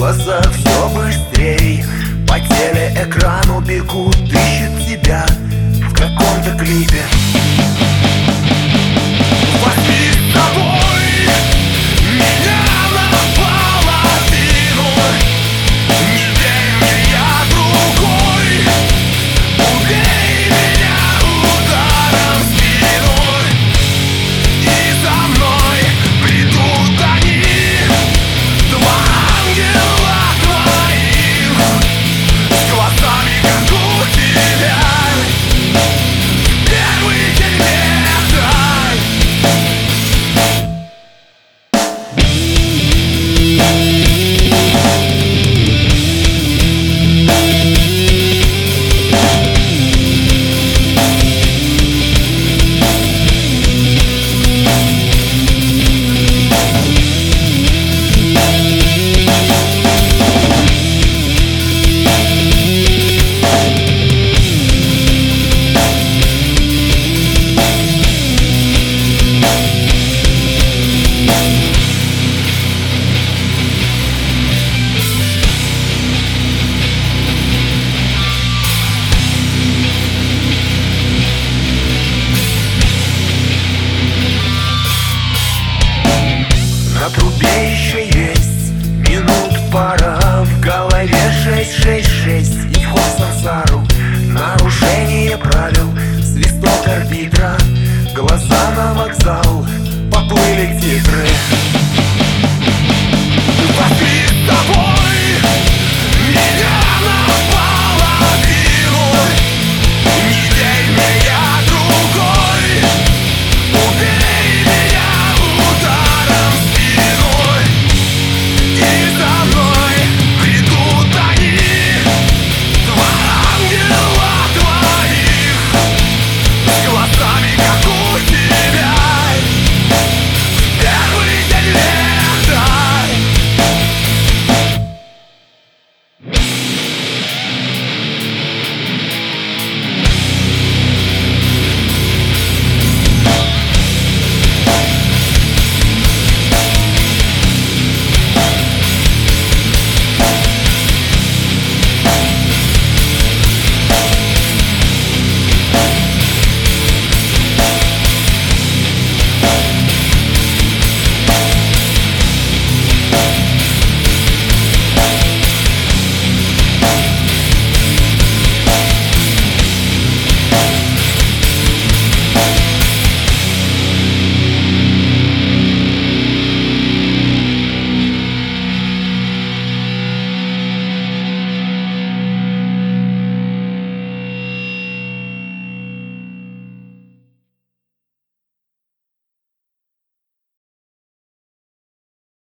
глаза все быстрей, по телеэкрану бегут, ищут тебя в каком-то клипе. Возьми с собой меня наполовину, не верь мне, я другой, убей меня ударом в спину. И за мной придут они, два ангела твоих, с глазами, как у тебя, первый день лета. На трубе еще есть минут пара, в голове 666 и вход в сансару. Нарушение правил, свисток арбитра, глаза на вокзал, поплыли титры.